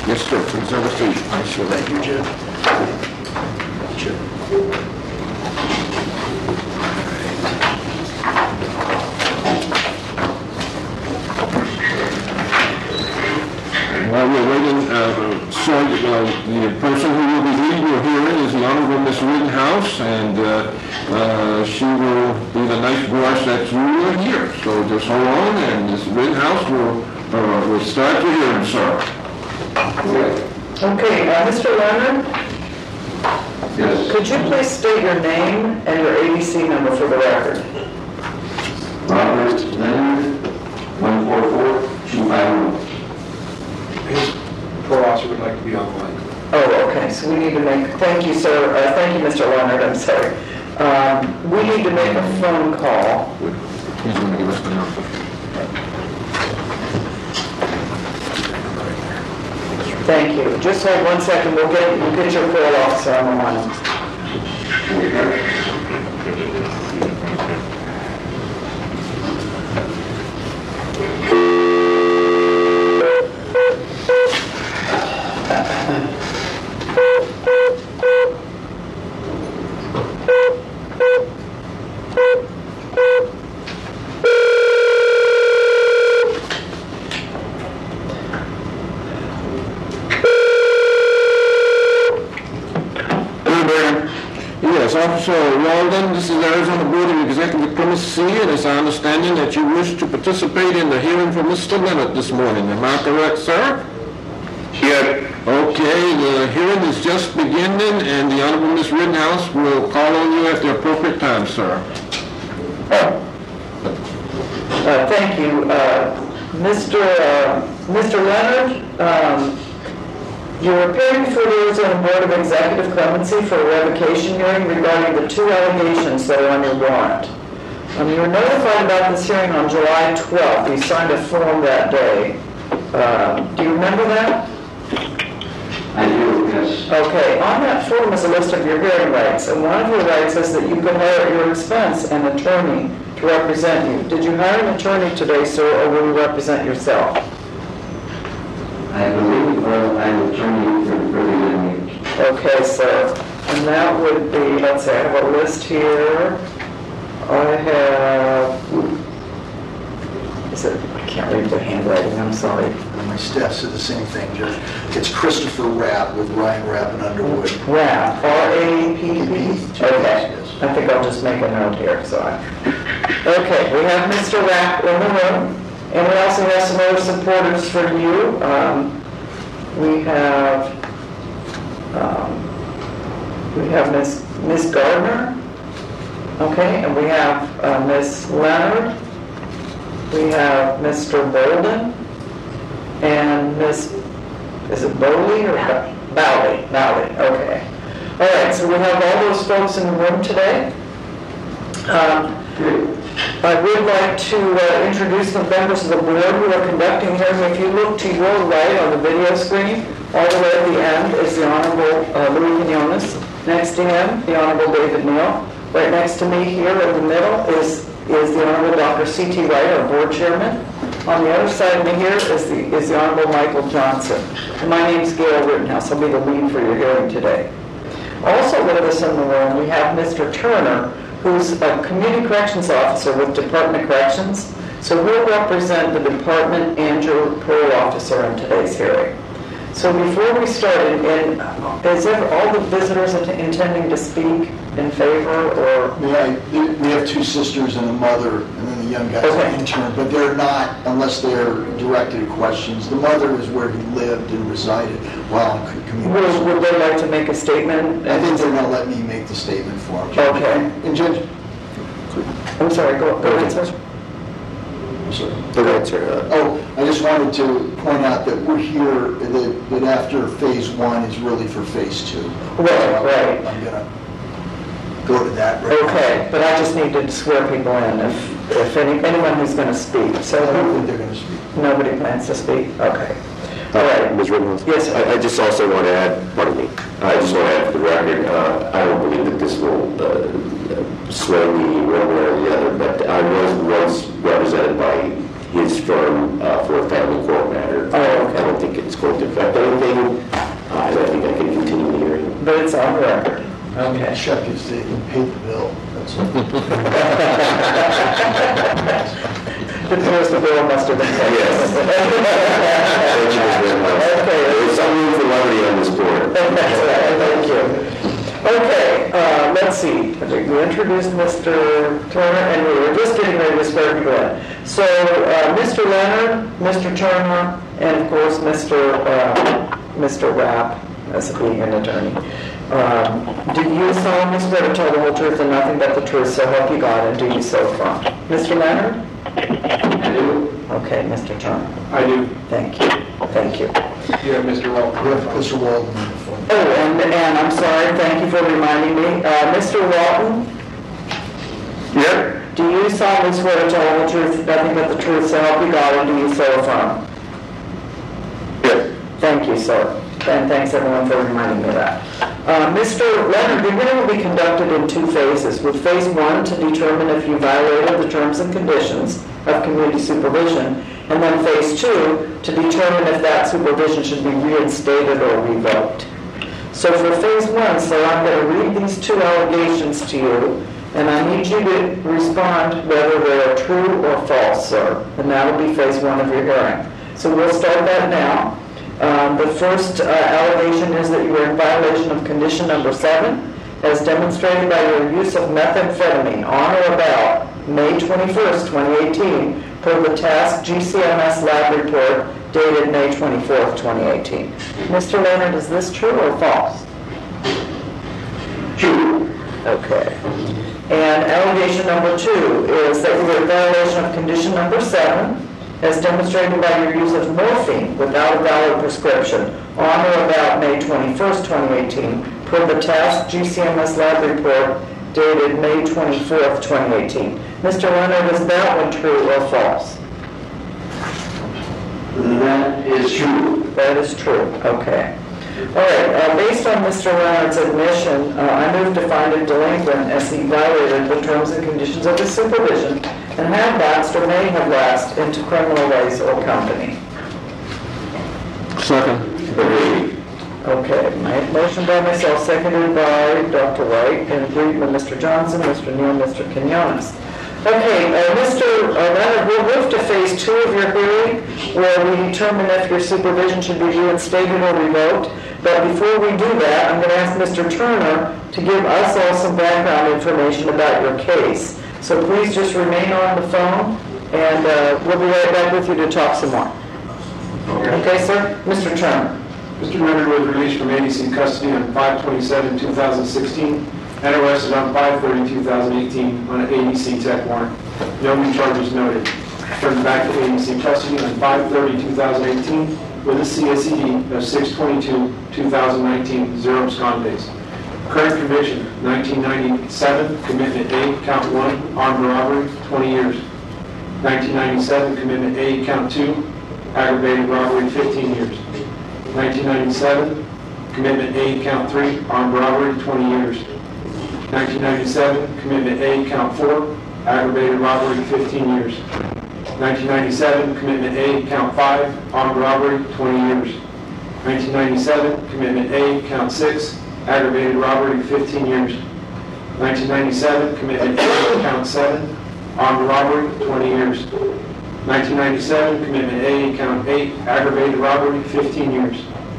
Yes, sir. Please have a seat. Thank you, Jim. While we're waiting, sir, the person who will be leading your hearing is the Honorable Miss Rittenhouse, and she will be the nice voice that you will hear. So just hold on, and Miss Rittenhouse will start your hearing, sir. Okay, Mr. Leonard, Yes. could you please state your name and your ABC number for the record? Robert Leonard, 144-251. His parole officer would like to be online. Oh, okay, so we need to make, thank you, sir, thank you, Mr. Leonard, I'm sorry. We need to make a phone call. He's going to give us the number. Thank you. Just hold 1 second, we'll get your parole officer on the line. Yes, Officer Walden, this is Arizona Board of Executive Primacy, and it's our understanding that you wish to participate in the hearing for Mr. Leonard this morning. Am I correct, sir? Here. Okay, the hearing is just beginning, and the Honorable Miss Rittenhouse will call on you at the appropriate time, sir. Thank you. Mr. Leonard, you're appearing before the Arizona Board of Executive Clemency for a revocation hearing regarding the 2 allegations that are on your warrant. You were notified about this hearing on July 12th. You signed a form that day. Do you remember that? I do, yes. Okay, on that form is a list of your hearing rights, and one of your rights is that you could hire at your expense an attorney to represent you. Did you hire an attorney today, sir, or will you represent yourself? I believe I'm attorney for the hearing. Okay, sir. And that would be, let's say, I have a list here. I have, I can't read the handwriting, I'm sorry. My staff said the same thing, Judge. It's Christopher Rapp with Ryan Rapp and Underwood. Rapp, R-A-P-P? Okay, Yes. I think I'll just make a note here, Okay, we have Mr. Rapp in the room, and we also have some other supporters for you. We have Miss Gardner, okay, and we have Miss Leonard, we have Mr. Bolden, and Miss, is it Bowley or Bowley? Bowley, okay. All right, so we have all those folks in the room today. I would like to introduce the members of the board who are conducting hearing. If you look to your right on the video screen, all the way at the end is the Honorable Louis Quinones. Next to him, the Honorable David Neal. Right next to me here in the middle is the Honorable Dr. C.T. Wright, our board chairman. On the other side of me here is the Honorable Michael Johnson. And my name is Gail Rittenhouse. I'll be the lead for your hearing today. Also with us in the room, we have Mr. Turner, who's a community corrections officer with Department of Corrections. So he'll represent the department and your parole officer in today's hearing. So before we start, and is there all the visitors intending to speak in favor, or? Yeah, we have 2 sisters and a mother, and then the young guy's Okay. an intern, but they're not, unless they're directed questions. The mother is where he lived and resided while in community. Would they like to make a statement? I think they're going to let me make the statement for him. Okay. And Judge, I'm sorry, go ahead, sir. Oh, I just wanted to point out that we're here, that after phase 1 is really for phase 2. Right. I'm going to go to that right now. Okay, but I just need to swear people in if anyone who's going to speak. I So don't think they're going to speak. nobody plans to speak? Okay. All right. Ms. Rittenhouse? Yes, sir. I just also want to add, pardon me, I just want to add for the record, I don't believe that this will sway me one way or the other, but I was once represented by his firm for a family court matter. Oh, okay. I don't think it's it's going to affect anything, I think I can continue the hearing. But it's on record. Okay. Check if they can pay the bill, that's all. The bill must have been paid. Yes. Okay. There's some room for levity on this board. That's right, thank you. Okay, let's see, we introduced Mr. Turner, and we were just getting ready to start to go in. So, Mr. Leonard, Mr. Turner, and of course, Mr. Rapp, as being an attorney. Do you solemnly swear to tell the whole truth and nothing but the truth, so help you God, and do you so affirm? Mr. Leonard? I do. Okay, Mr. Turner. I do. Thank you, thank you. You have Mr. Welton. We have Mr. Walden on the phone. Oh, and I'm sorry, thank you for reminding me. Mr. Walton, Yep. do you solemnly swear to tell the whole truth, nothing but the truth, so help you God, and do you so affirm? Yes. Thank you, sir. And thanks everyone for reminding me of that. Mr. Leonard, your hearing will be conducted in two phases, with phase one to determine if you violated the terms and conditions of community supervision, and then phase two to determine if that supervision should be reinstated or revoked. So for phase one, sir, I'm going to read these two allegations to you, and I need you to respond whether they are true or false, sir. And that'll be phase one of your hearing. So we'll start that now. The first allegation is that you were in violation of condition number 7, as demonstrated by your use of methamphetamine on or about May 21st, 2018, per the task GCMS lab report dated May 24th, 2018. Mr. Leonard, is this true or false? True. Okay. And allegation number 2 is that you were in violation of condition number 7, as demonstrated by your use of morphine without a valid prescription on or about May 21st, 2018, per the task GCMS lab report dated May 24th, 2018. Mr. Leonard, is that one true or false? That is true. That is true. Okay. All right. Based on Mr. Leonard's admission, I move to find him delinquent as he violated the terms and conditions of his supervision and had lapsed or may have lapsed into criminal ways or company. Second. Okay. Motion by myself, seconded by Dr. White, and agreed by Mr. Johnson, Mr. Neal, Mr. Quinones. Okay, Mr. Leonard, we'll move to phase 2 of your hearing, where we determine if your supervision should be reinstated or revoked. But before we do that, I'm going to ask Mr. Turner to give us all some background information about your case. So please just remain on the phone, and we'll be right back with you to talk some more. Okay, sir? Mr. Turner. Mr. Leonard was released from ADC custody on 5/27/2016 and arrested on 5/30/2018 on an ADC tech warrant. No new charges noted. Turned back to ADC custody on 5/30/2018 with a CSED of 6/22/2019, 0 abscond days. Current conviction, 1997, commitment A, count 1, armed robbery, 20 years. 1997, commitment A, count 2, aggravated robbery, 15 years. 1997, commitment A, count 3, armed robbery, 20 years. 1997, commitment A, count 4, aggravated robbery, 15 years. 1997, commitment A, count 5, armed robbery, 20 years. 1997, commitment A, count 6, aggravated robbery, 15 years. 1997, commitment A, count 7, armed robbery, 20 years. 1997, commitment A, count 8, aggravated robbery, 15 years.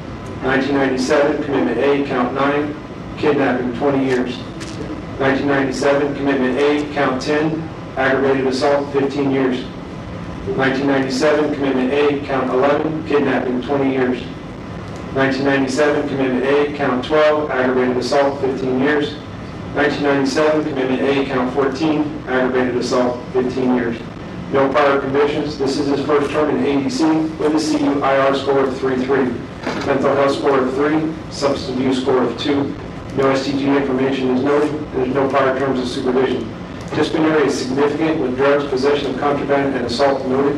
1997, commitment A, count 9, kidnapping, 20 years. 1997, commitment A, count 10, aggravated assault, 15 years. 1997, commitment A, count 11, kidnapping, 20 years. 1997, commitment A, count 12, aggravated assault, 15 years. 1997, commitment A, count 14, aggravated assault, 15 years. No prior convictions. This is his first term in ADC with a CUIR score of 3.3, mental health score of 3, substance abuse score of 2. No STG information is noted, and there's no prior terms of supervision. Disciplinary is significant with drugs, possession of contraband, and assault noted.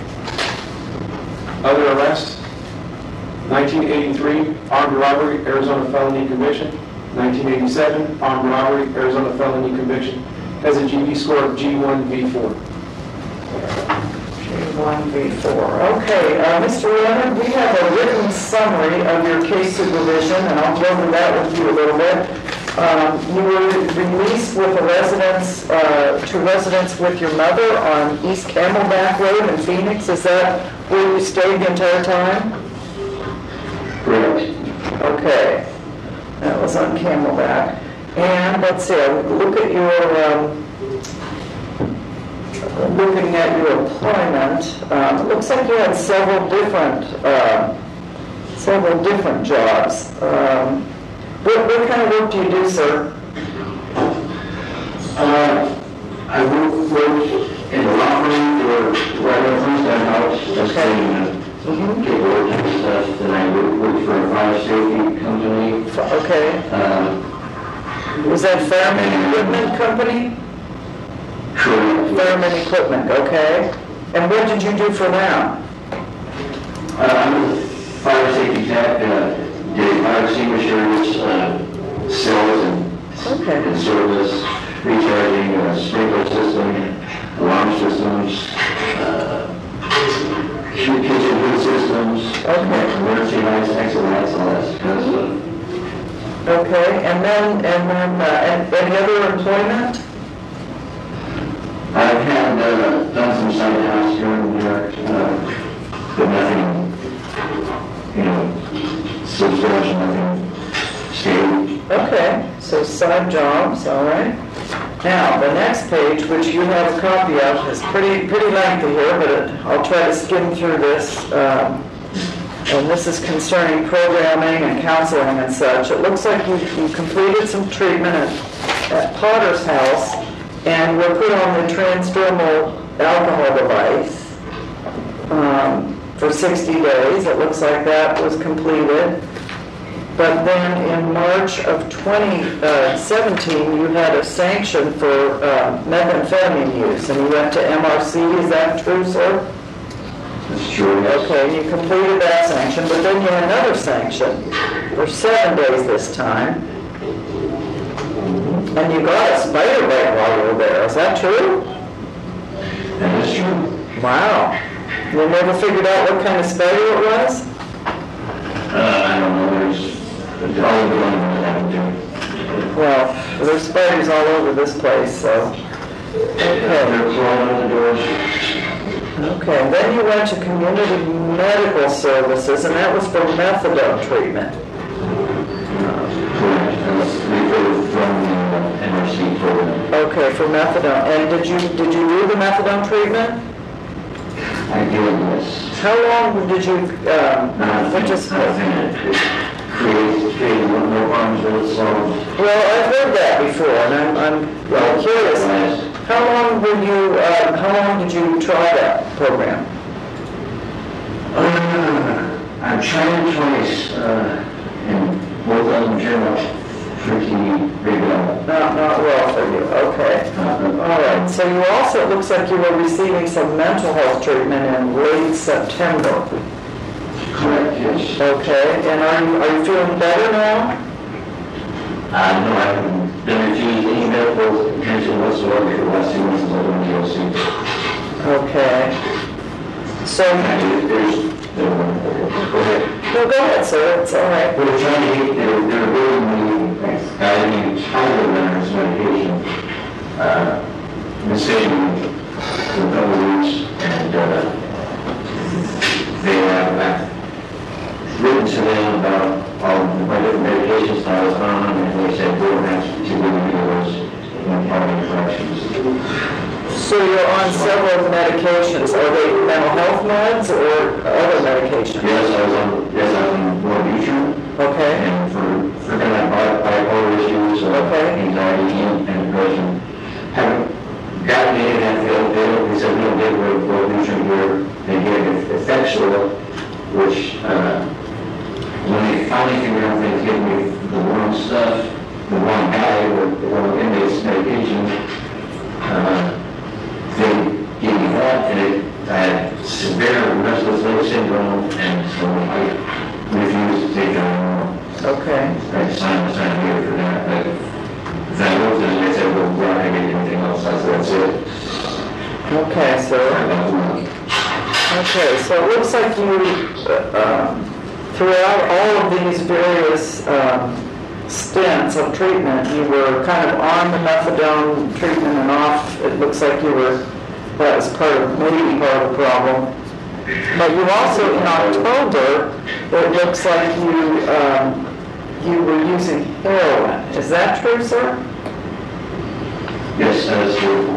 Other arrests, 1983, armed robbery, Arizona felony conviction. 1987, armed robbery, Arizona felony conviction. Has a GV score of G1V4. 1B4. Okay, Mr. Leonard, we have a written summary of your case supervision, and I'll go over that with you a little bit. You were released with a residence, to residence with your mother on East Camelback Road in Phoenix. Is that where you stayed the entire time? Correct. Okay, that was on Camelback. And let's see, looking at your employment, it looks like you had several different jobs. What kind of work do you do, sir? I work in the law firm for right at Homestead House. Just paperwork and stuff. Then I work for a fire safety company. Okay. Was that Fairman Equipment Company? Correct. Fairman Equipment, okay. And what did you do for them? I'm a fire safety tech, did fire extinguishers, cells and Okay. service, recharging, sprinkler system, alarm systems, kitchen hood systems, emergency lights, exit lights, all that kind of stuff. Okay, and then any other employment? I've had done some side house here and there, but nothing, substantial, nothing stable. Okay, so side jobs, all right. Now, the next page, which you have a copy of, is pretty lengthy here, but I'll try to skim through this. And this is concerning programming and counseling and such. It looks like you completed some treatment at Potter's house and were put on the transdermal alcohol device for 60 days. It looks like that was completed. But then in March of 2017, you had a sanction for methamphetamine use, and you went to MRC. Is that true, sir? That's true, yes. Okay, you completed that sanction, but then you had another sanction for 7 days this time. And you got a spider bite while you were there. Is that true? That is true. Wow. You never figured out what kind of spider it was? I don't know, there's all the one that I do. Well, there's spiders all over this place, so. Okay. They're crawling on the doors. Okay, then you went to community medical services, and that was for methadone treatment. Correct. Referred from the NRC program. Okay, for methadone. And did you do the methadone treatment? I did, yes. How long did you participate? Create more problems with it, so. Well, I've heard that before, and I'm curious. How long did you try that program? I've tried it twice, and both of them turned out pretty big on. Not well for you, okay. All right, so you also, it looks like you were receiving some mental health treatment in late September. Correct, yes. Okay, and are you feeling better now? No, I haven't been refused any medical attention whatsoever for the last 2 months since I've been in the OC. Okay. So, There's, go ahead. no, go ahead, sir, it's all right. We're trying to get, they're building the Tyler Leonard's medication, been saving for a couple of weeks, and they have written to them about all the different medications I was on, and they said they don't have to give me those part of the fractions. So you're on several medications. Are they mental health meds or other medications? Yes, I was on Wellbutrin. Okay. And for kind of bipolar issues, anxiety and depression. Haven't gotten any of that failed. They said we don't get Wellbutrin here. They gave Effexor, which when they finally figured out they was giving me the wrong stuff, the wrong guy, or the wrong inmate's medication, they gave me that, and I had severe restless leg syndrome, and so I refused to take it anymore. Okay. I signed here for that, but then I looked at it and they said, well, we're not going to get anything else. I said, that's it. Okay, so, I left them. Okay, so it looks like you, throughout all of these various stints of treatment, you were kind of on the methadone treatment and off. It looks like you were, that was maybe part of the problem. But you also, in October, it looks like you were using heroin. Is that true, sir? Yes, that is true.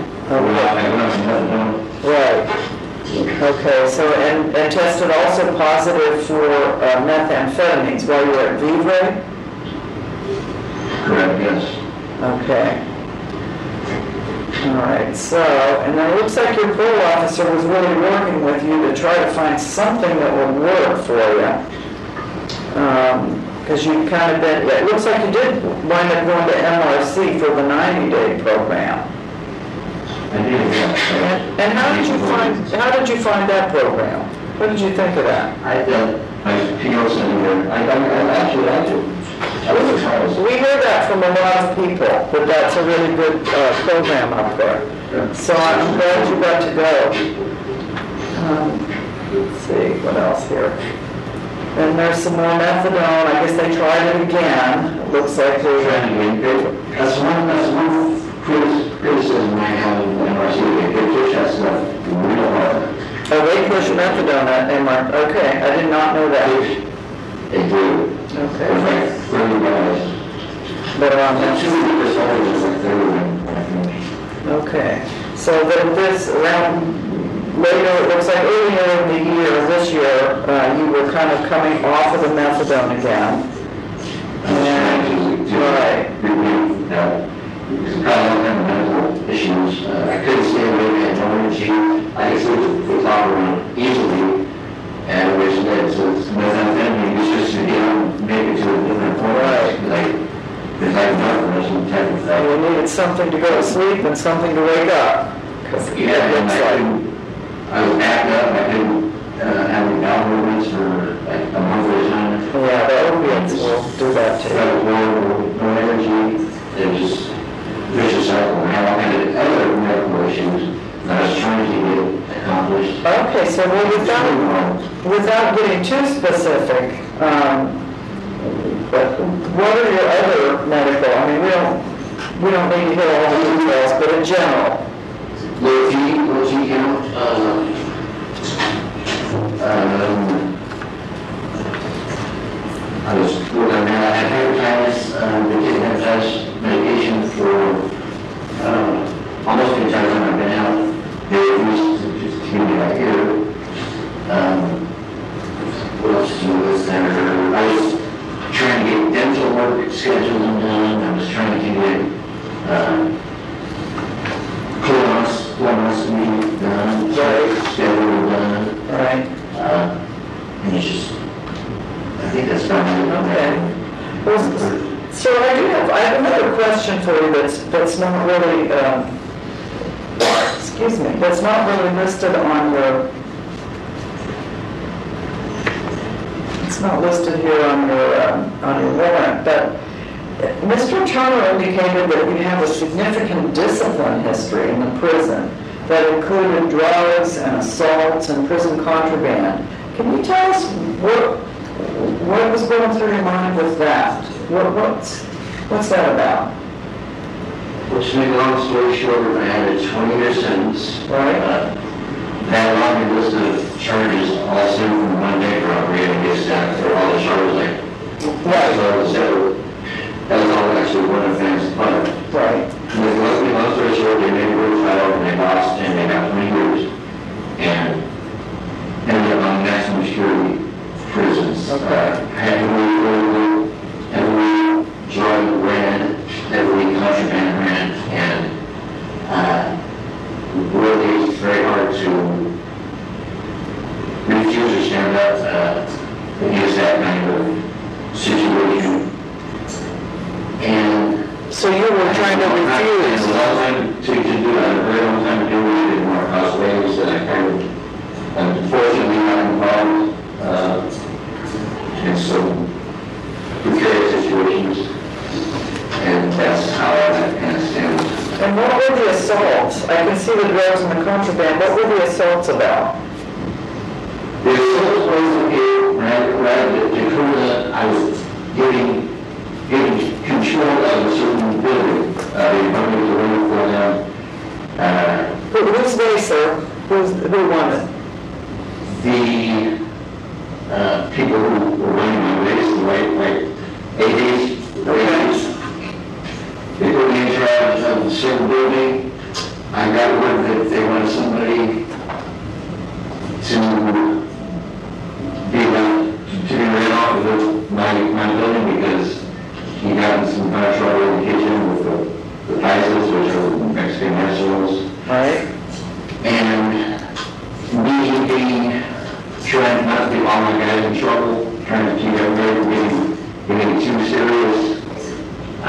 Right. Okay, so, and tested also positive for methamphetamines while you were at Vivre? Correct, yes. Okay. All right, so, and then it looks like your parole officer was really working with you to try to find something that would work for you. Because you kind of been, it looks like you did wind up going to MRC for the 90-day program. I did, yes. And how did you find that program? What did you think of that? I thought my POs anywhere. I actually liked it. I was surprised. We hear that from a lot of people, that that's a really good program up there. So I'm glad you got to go. Let's see, what else here? And there's some more methadone. I guess they tried it again. It looks like they... That's one criticism I have in MRC. They push that stuff real hard. Oh, they push methadone at MRC. Okay, I did not know that. They do. Okay. It's like 30 guys. But around that. 2 weeks old is like 30, I think. Okay. So this around later, it looks like earlier in the year, this year, you were kind of coming off of the methadone again. And, right. Because I don't have medical issues. I couldn't stay awake, I had no energy. I could sleep the clock around easily, and which led to methamphetamine. It's just to get on, make it to a different point. Right. Because I have darkness and type of thing. You needed something to go to sleep and something to wake up. Yeah, and I was backed up. I couldn't have any bowel movements for like a month at a time. Yeah, the opiates will do that too. I was no energy. It was just vicious cycle. And I had other medical issues that I was trying to get accomplished. Okay, so without getting too specific, but what are your other medical? I mean, we don't need to hear all the details, but in general. Low T count. I was working on that. I had hepatitis. Been taking hepatitis medication for almost the entire time I've been out. They refused to just keep me out here. What else to do with there? I was trying to get dental work scheduled and done. I was trying to get colonoscopy done, scheduled done. Right. And it's just, I think that's probably Okay. Well, so I have another question for you that's not really, excuse me, that's not really listed on your, it's not listed here on your warrant, but Mr. Turner indicated that you have a significant discipline history in the prison that included drugs and assaults and prison contraband. Can you tell us what was going through your mind with that? What's that about? Well, to make a long story short, I had a 20-year sentence. Right. That long list of charges all stem from one day robbery and gets down for all the charges like that was all actually one offense, but Right. long story short, they made a good trial and they lost and they got 20 years and ended up on maximum security prisons. Okay. Heavily drug ran, heavily contraband ran, and really it's very hard to refuse or stand up against that kind of situation. And So you were trying to refuse? It was a long time to do that, a very long time to do it, in more cost ways, and I kind of, unfortunately, got involved in some precarious situations, and that's how that kind of stems. And what were the assaults? I can see the drugs and the contraband. What were the assaults about? people who were running my race, like ADs, they put me in charge of the certain building. I got word that they wanted somebody to be ran off of my building because he got in some kind of trouble in the kitchen with the Paisas, which are Mexican vegetables. Right. And me being trying not to get all my guys in trouble, trying to keep everybody from getting too serious, I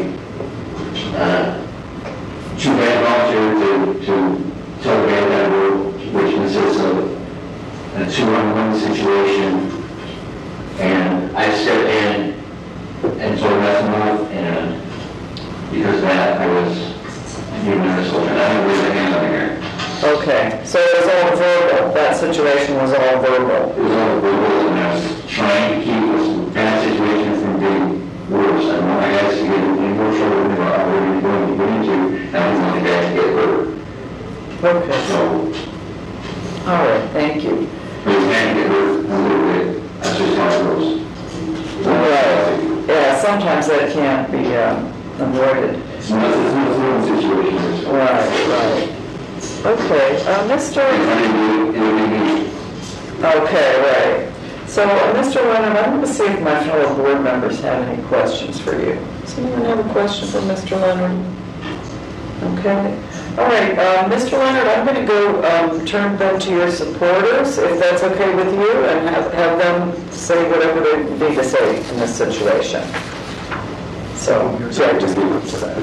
too bad volunteered to tell the guy that work, which consists of a 2-on-1 situation, and I stepped in and told him that's enough, and because of that, I was given an assault, and I don't raise a hand on here. Okay, so it was all verbal, that situation was all verbal. It was all verbal, and I was trying to keep this bad situation from getting worse. I don't want my guys to get any more trouble than they're already going to get into, and I don't want the guys to get hurt. Okay. So, All right, thank you. they can get hurt a little bit, that's just how it goes. Right. Yeah, sometimes that can't be avoided. It's not a throwing situation. Right. Okay, Mr. If I didn't do it, it would be me. Okay, right. So, Mr. Leonard, I'm going to see if my fellow board members have any questions for you. Does anyone have a question for Mr. Leonard? Okay. All right, Mr. Leonard, I'm going to go turn them to your supporters, if that's okay with you, and have them say whatever they need to say in this situation. So, yeah, just leave it to that.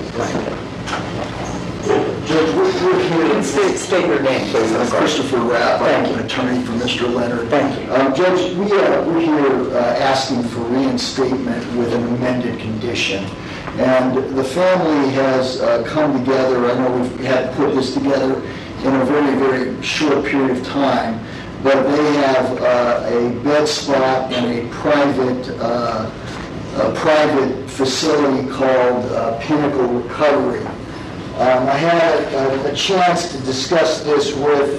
Judge, we're here. State your name, please. I'm sorry. Christopher Rapp, Thank I'm you. an attorney for Mr. Leonard. Thank you. Judge, we're here asking for reinstatement with an amended condition. And the family has come together. I know we've had to put this together in a very, very short period of time, but they have a bed spot in a private facility called Pinnacle Recovery. I had a chance to discuss this with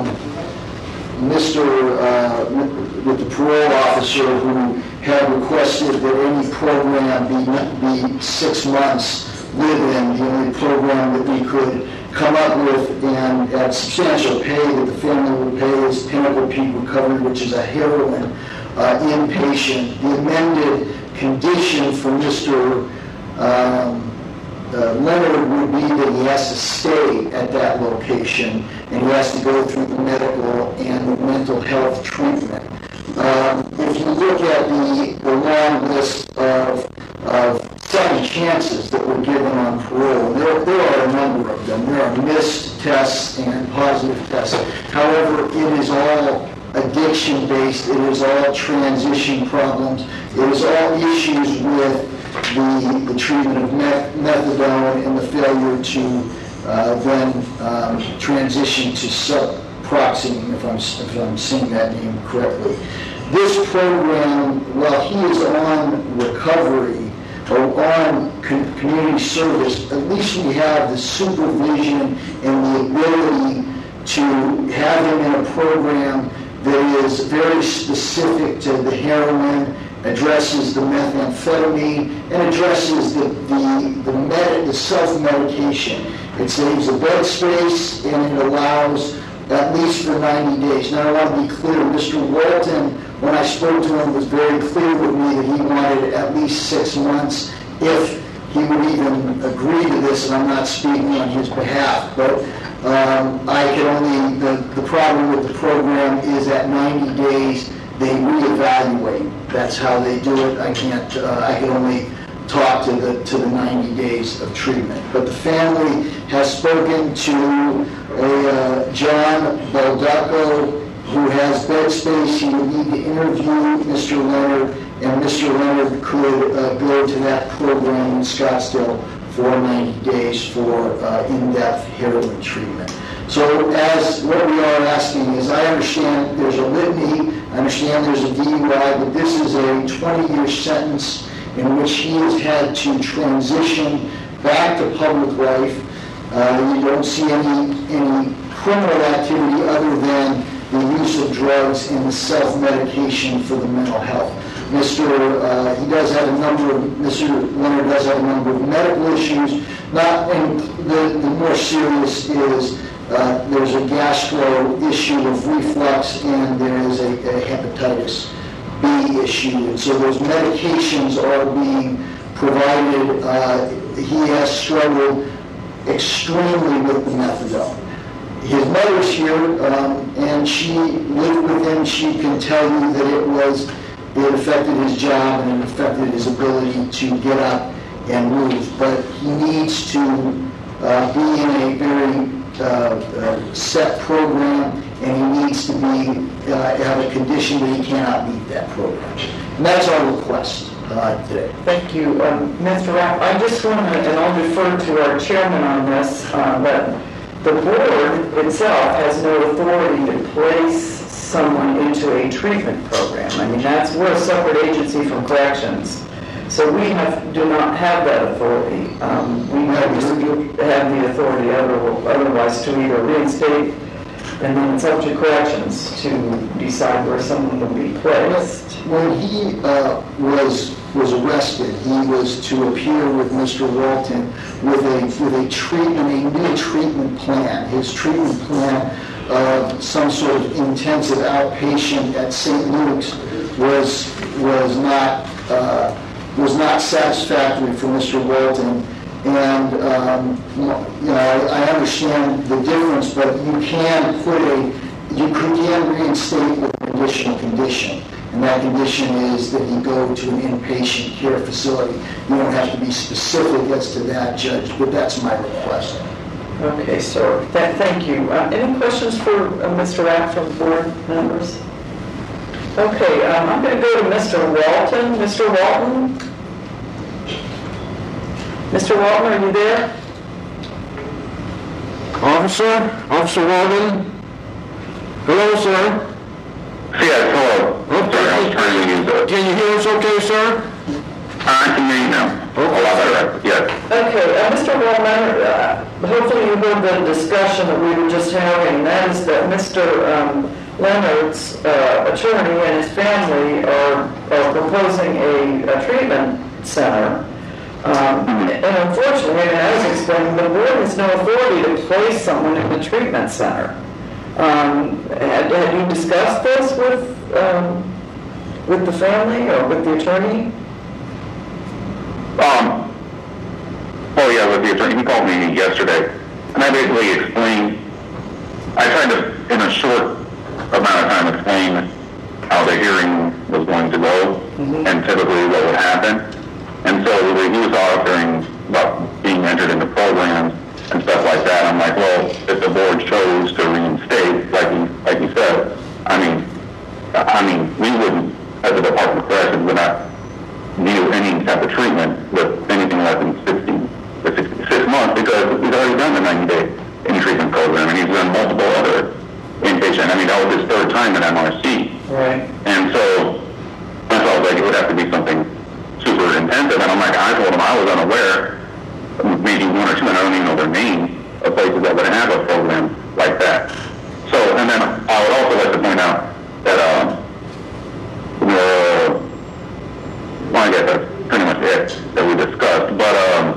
with the parole officer, who had requested that any program be 6 months live-in. The only program that we could come up with and at substantial pay that the family would pay is Pinnacle Peak Recovery, which is a heroin inpatient. The amended condition for Mr. Leonard would be that he has to stay at that location and he has to go through the medical and the mental health treatment. If you look at the long list of second chances that were given on parole, there are a number of them. There are missed tests and positive tests. However, it is all addiction-based. It is all transition problems. It is all issues with the treatment of methadone and the failure to then transition to subproxine, if I'm saying that name correctly. This program, while he is on recovery or on community service, at least we have the supervision and the ability to have him in a program that is very specific to the heroin, addresses the methamphetamine, and addresses the self-medication. It saves the bed space and it allows at least for 90 days. Now I want to be clear, Mr. Walton, when I spoke to him, was very clear with me that he wanted at least 6 months if he would even agree to this, and I'm not speaking on his behalf, but I can only, the problem with the program is at 90 days, they reevaluate. That's how they do it. I can only talk to the 90 days of treatment. But the family has spoken to a John Baldaco, who has bed space. He would need to interview Mr. Leonard, and Mr. Leonard could go to that program in Scottsdale for 90 days for in-depth heroin treatment. So as what we are asking is, I understand there's a litany, I understand there's a DUI, but this is a 20-year sentence in which he has had to transition back to public life. You don't see any criminal activity other than the use of drugs and the self-medication for the mental health. Mr. Leonard does have a number of medical issues. And the more serious is there's a gastro issue of reflux, and there is a hepatitis B issue. And so those medications are being provided. He has struggled extremely with the methadone. His mother's here, and she lived with him. She can tell you that it affected his job and it affected his ability to get up and move. But he needs to be in a very set program, and he needs to have a condition that he cannot meet that program. And that's our request today. Thank you. Mr. Rapp, I just want to, and I'll defer to our chairman on this, but the board itself has no authority to place someone into a treatment program. I mean, we're a separate agency from corrections, so we do not have that authority. We have the authority otherwise to either reinstate, and then it's up to corrections to decide where someone will be placed. When he was arrested, he was to appear with Mr. Walton with a new treatment plan. His treatment plan, some sort of intensive outpatient at St. Luke's, was not satisfactory for Mr. Walton. And I understand the difference, but you can reinstate with an additional condition. And that condition is that he go to an inpatient care facility. You don't have to be specific as to that, Judge, but that's my request. Okay, sir. Thank you. Any questions for Mr. Rapp from board members? Okay, I'm going to go to Mr. Walton. Mr. Walton? Mr. Walton, are you there? Officer Walton? Hello, sir? Yes, hello. Okay. Sorry, I was trying to use it. Can you hear us okay, sir? I can hear you now. A lot better, yes. Okay, Mr. Walton, hopefully you heard the discussion that we were just having. That is that Mr. Leonard's attorney and his family are proposing a treatment center. And unfortunately, and as explained, the board has no authority to place someone in the treatment center. Had you discussed this with the family or with the attorney? Oh yeah, with the attorney. He called me yesterday, and I basically explained. I tried to, in a short amount of time, explain how the hearing was going to go, and typically what would happen. And so he was offering about being entered in the program and stuff like that. I'm like, well, if the board chose to reinstate, like you said, I mean, we wouldn't, as a Department of Corrections, would not view any type of treatment with anything less than 6 months, because he's already done the 90-day in-treatment program, and he's done multiple other inpatient. I mean, that was his third time at MRC. Right. And so I felt like it would have to be something super intensive, and I'm like, I told him I was unaware, maybe one or two, and I don't even know their name, of places that would have a program like that. So, and then I would also like to point out that, well, I guess that's pretty much it that we discussed, but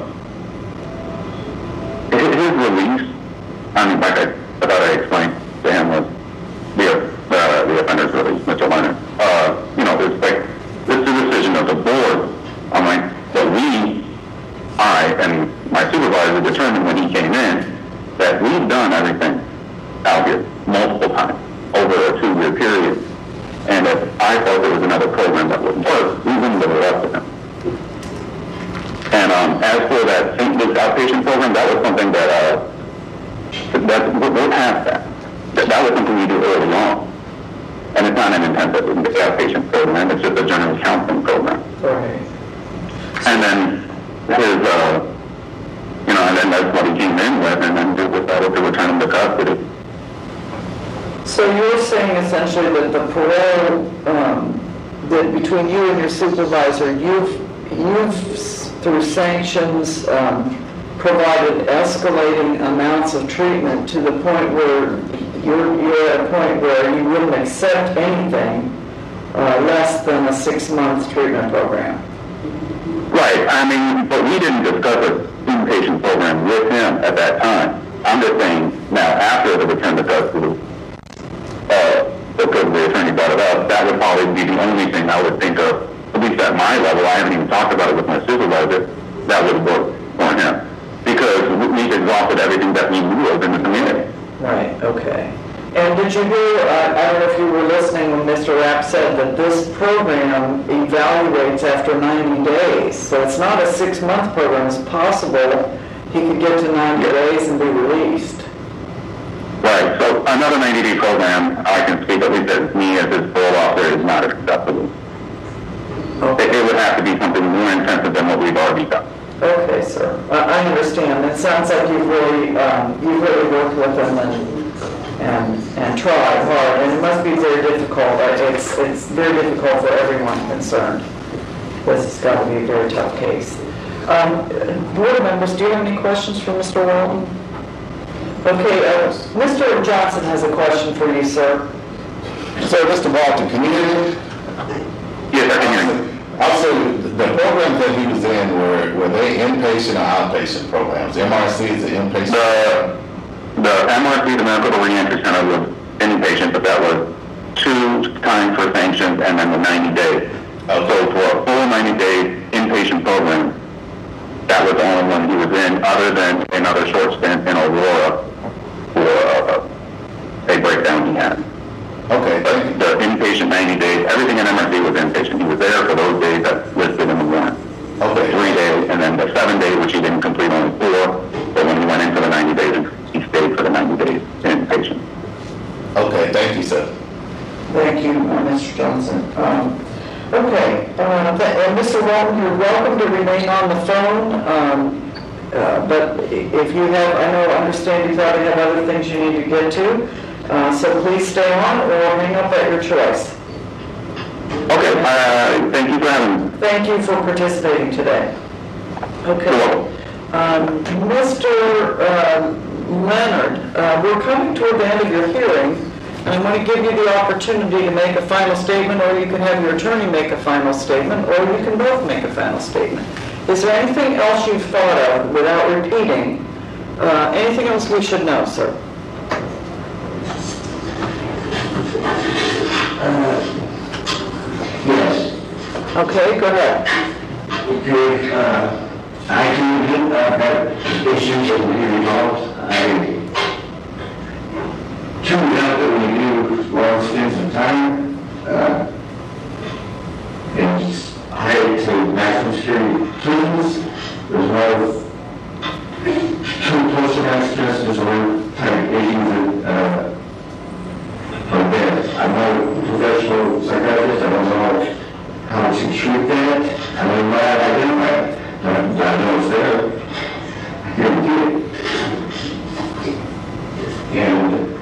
his release, I mean, like I thought I explained to him, was the offender's release, Mr. Leonard. It's like, it's the decision of the board. I'm like, but I and my supervisor determined when he came in that we've done everything out here multiple times over a 2-year period. And if I thought there was another program that would work, we wouldn't have arrested him. And as for that St. Luke's outpatient program, that was something we're past that. That was something we do early on. And it's not an intensive outpatient program, it's just a general counseling program. Right. And then and then that's what he came in with, and then we decided to return him to custody. So you're saying essentially that the parole, that between you and your supervisor, you've through sanctions provided escalating amounts of treatment to the point where you're at a point where you wouldn't accept anything less than a 6-month treatment program. Right, I mean, but we didn't discuss an inpatient program with him at that time. I'm just saying, now, after the return to custody, because the attorney brought it up, that would probably be the only thing I would think of, at least at my level. I haven't even talked about it with my supervisor, that would work for him. Because we've exhausted everything that we knew of in the community. Right, okay. And did you hear, I don't know if you were listening when Mr. Rapp said that this program evaluates after 90 days. So it's not a 6-month program. It's possible he could get to 90 days and be released. Right, so another 90-day program, I can speak at least as me as his parole officer, is not acceptable. Okay. It would have to be something more intensive than what we've already done. Okay, sir. I understand. It sounds like you've really worked with them and tried hard, and it must be very difficult. It's very difficult for everyone concerned. This has got to be a very tough case. Board members, do you have any questions for Mr. Walton? Okay, Mr. Johnson has a question for you, sir. So, Mr. Walton, can you hear me? Yes, I can hear you. Also, the programs that he was in, were they inpatient or outpatient programs? MRC is the inpatient? The MRC, the Medical Reentry Center, was inpatient, but that was 2 times for sanctions and then the 90 days. So for a full 90-day inpatient program, that was the only one he was in, other than another short stint in Aurora for a breakdown he had. Okay, But the inpatient 90 days, everything in MRC was inpatient. He was there for those days that's listed in the warrant. okay. 3 days, and then the 7 days, which he didn't complete, only 4. But when he went into the 90 days, he stayed for the 90 days inpatient. Okay, thank you, sir. Thank you, Mr. Johnson. Okay, Mr. Walton, you're welcome to remain on the phone, but if you have, understand you probably have other things you need to get to, so please stay on or hang up at your choice. Okay, thank you for having me. Thank you for participating today. Okay. Mr. Leonard, we're coming toward the end of your hearing. And I'm going to give you the opportunity to make a final statement, or you can have your attorney make a final statement, or you can both make a final statement. Is there anything else you've thought of without repeating? Anything else we should know, sir? Yes. Okay, go ahead. Okay, I do have issues that will be resolved. Tune out that we do long stints of time, and hired to maximum security prisons. There's a lot of post-traumatic stress disorder type issues that are there. I'm not a professional psychiatrist. I don't know how to treat that. I don't know how to identify it, but I know it's there. I can't do it. And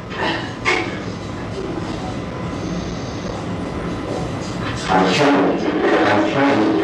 I'm trying.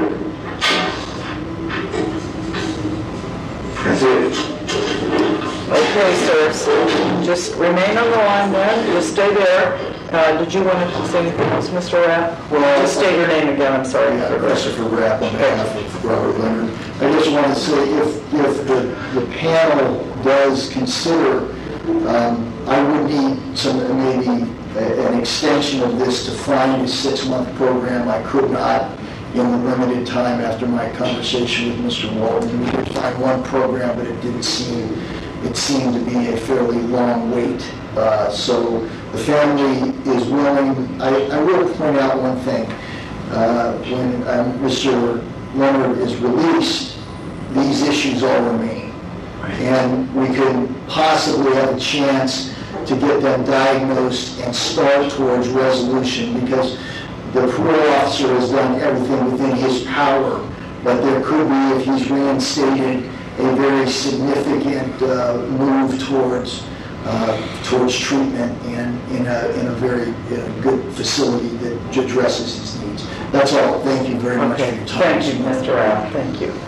That's it. Okay, sir, so just remain on the line then, just stay there. Did you want to say anything else, Mr. Rapp? Well, just state your name again, I'm sorry. Yeah, Christopher Rapp on behalf of Robert Leonard. I just want to say, if the panel does consider, I would need maybe an extension of this to find a 6-month program. I could not, in the limited time after my conversation with Mr. Walton. We could find one program, but it seemed to be a fairly long wait. So the family is willing. I will point out one thing. When Mr. Leonard is released, these issues all remain. And we could possibly have a chance to get them diagnosed and start towards resolution, because the parole officer has done everything within his power, but there could be, if he's reinstated, a very significant move towards treatment and in a very good facility that addresses his needs. That's all. Thank you very much for your time. Thank you, Mr. Rapp. Thank you.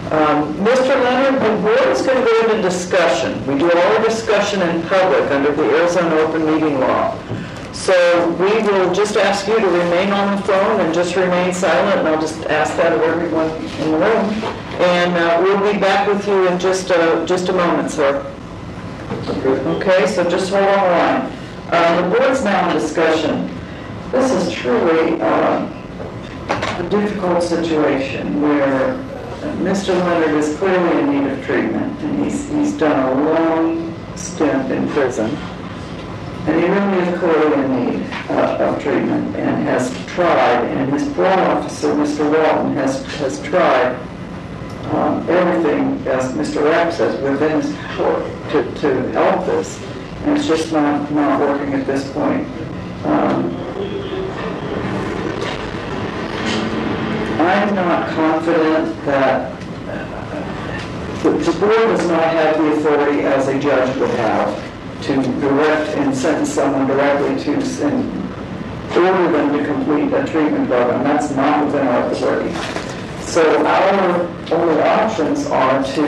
Mr. Leonard, the board is going to go into discussion. We do all our discussion in public under the Arizona Open Meeting Law. So we will just ask you to remain on the phone and just remain silent, and I'll just ask that of everyone in the room. And we'll be back with you in just a moment, sir. Okay, so just hold on the line. The board's now in discussion. This is truly a difficult situation where Mr. Leonard is clearly in need of treatment, and he's done a long stint in prison, and he really is clearly in need of treatment and has tried, and his parole officer, Mr. Walton, has tried everything, as Mr. Rapp says, within his power to help this, and it's just not working at this point. I'm not confident that the board does not have the authority as a judge would have to direct and sentence someone directly to order them to complete a treatment program. That's not within our authority. So our only options are to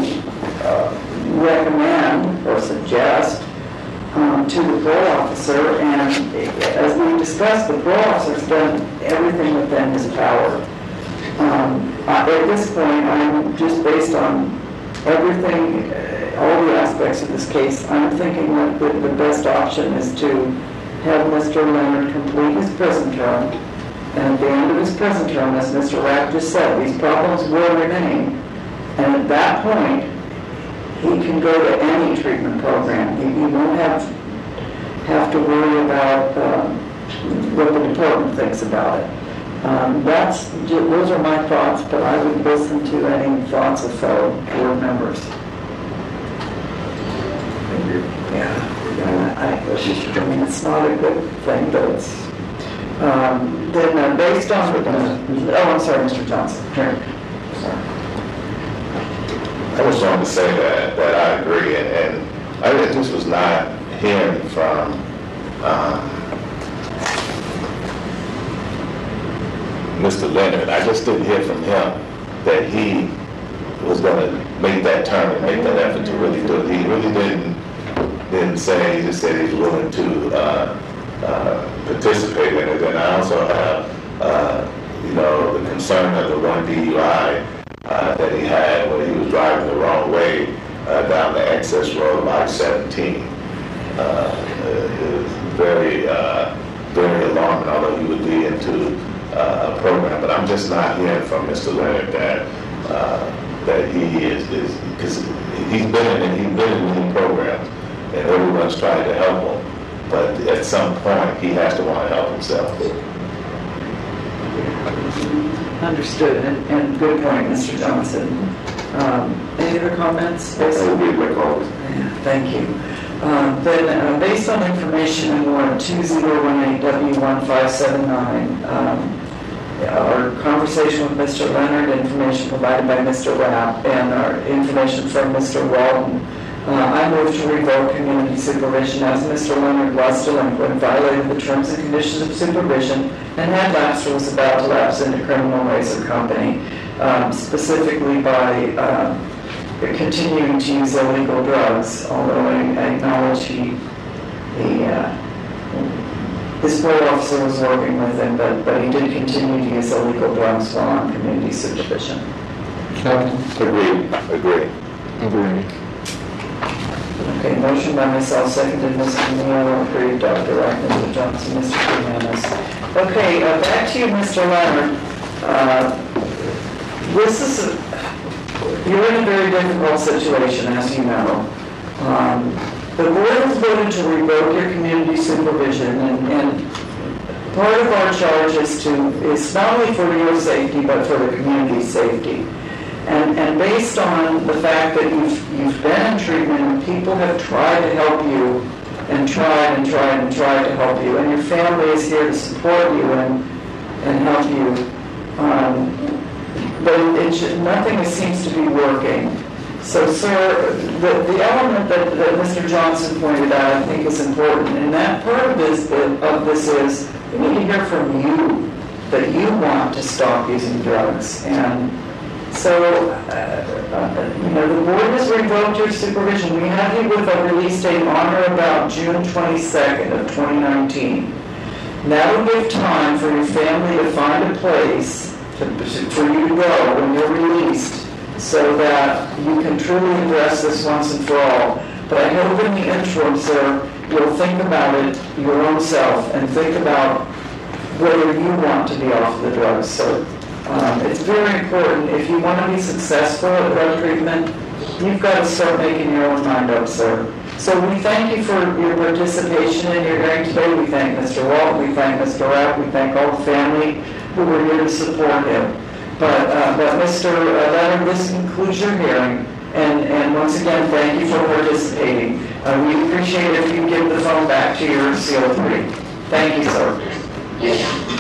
recommend or suggest to the parole officer, and as we discussed, the parole officer has done everything within his power. At this point, I'm just based on everything, all the aspects of this case, I'm thinking that the best option is to have Mr. Leonard complete his prison term, and at the end of his prison term, as Mr. Rapp just said, these problems will remain, and at that point, he can go to any treatment program. He won't have to worry about what the department thinks about it. Those are my thoughts, but I would listen to any thoughts of fellow board members. Yeah, I mean, it's not a good thing, but it's... then based on... I'm sorry, Mr. Johnson. Sorry. I just wanted to say that I agree, and I think this was not hearing from Mr. Leonard. I just didn't hear from him that he was going to make that turn and make that effort to really do it. He really didn't say. He just said he's willing to participate in it. And I also have, the concern of the one DUI that he had when he was driving the wrong way down the access road, I-17. It was very, very alarming, although he would be into a program. But I'm just not hearing from Mr. Leonard that he is because he's been in many programs, and everyone's trying to help him. But at some point, he has to want to help himself. Understood, and good point, Mr. Johnson. Any other comments? I agree with my colleagues. Thank you. Then, based on information in warrant 2018W1579, our conversation with Mr. Leonard, information provided by Mr. Rapp, and our information from Mr. Walton, I move to revoke community supervision as Mr. Leonard was delinquent, violated the terms and conditions of supervision, and had lapsed or was about to lapse into criminal ways of company, specifically by continuing to use illegal drugs, although I acknowledge his parole officer was working with him, but he did continue to use illegal drugs while on community supervision. Agree. Okay, motion by myself, seconded Mr. Neal, agreed, Dr. Rapp, Mr. Johnson, Mr. Jimenez. Okay, back to you, Mr. Leonard. You're in a very difficult situation, as you know. The board has voted to revoke your community supervision, and part of our charge is not only for your safety, but for the community's safety. And based on the fact that you've been in treatment and people have tried to help you and tried to help you, and your family is here to support you and help you, but nothing seems to be working. So, sir, the element that Mr. Johnson pointed out, I think, is important, and that part of this is we need to hear from you that you want to stop using drugs, and So, the board has revoked your supervision. We have you with a release date on or about June 22nd of 2019. That'll give time for your family to find a place for you to go when you're released so that you can truly address this once and for all. But I hope in the interim, sir, you'll think about it your own self and think about whether you want to be off the drugs. So it's very important. If you want to be successful at drug treatment, you've got to start making your own mind up, sir. So we thank you for your participation in your hearing today. We thank Mr. Walt, we thank Mr. Rapp, we thank all the family who were here to support him. But Mr. Leonard, this concludes your hearing. And once again, thank you for participating. We appreciate it if you give the phone back to your CO3. Thank you, sir.